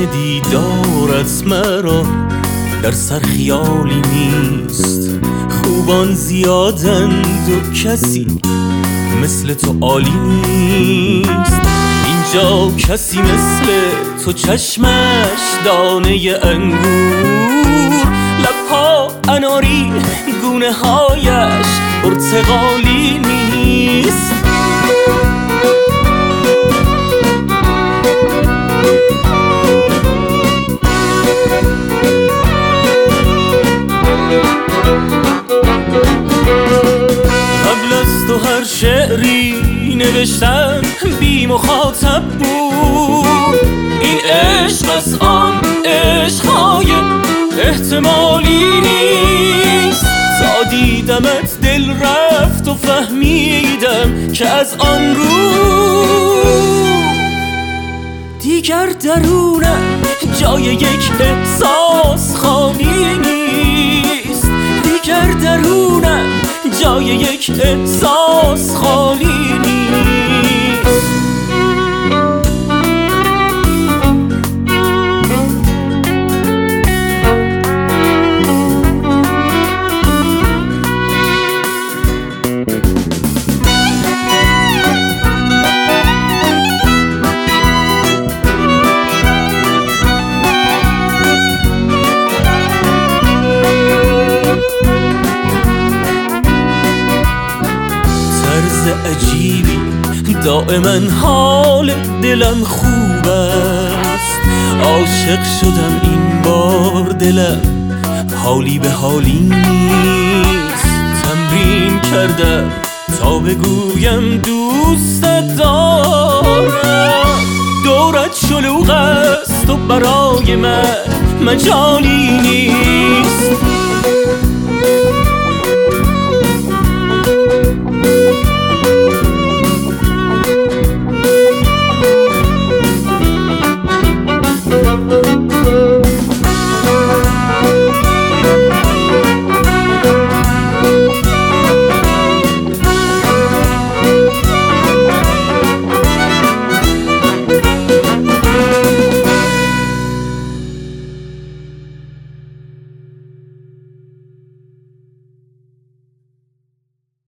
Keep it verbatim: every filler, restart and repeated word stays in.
دیدارت مرا در سر خیالی نیست. خوبان زیادند و کسی مثل تو عالی نیست. اینجا کسی مثل تو چشمش دانه انگور، لبها اناری گونه هایش پرتقالی نیست. قبل از تو هر شعری نوشتن بی مخاطب بود. این عشق از آن عشقهای احتمالی نیست. تا دیدمت دل رفت و فهمیدم که از آن رو دیگر درونم جای یک احساس خالی نیست. دیگر درونم جای یک احساس خالی نیست. عجیبی دائما حال دلم خوب است. عاشق شدم این بار دلم حالی به حالی نیست. تمرین کردم تا بگویم دوستت دارم. دورت شلوغ است و برای من مجالی نیست.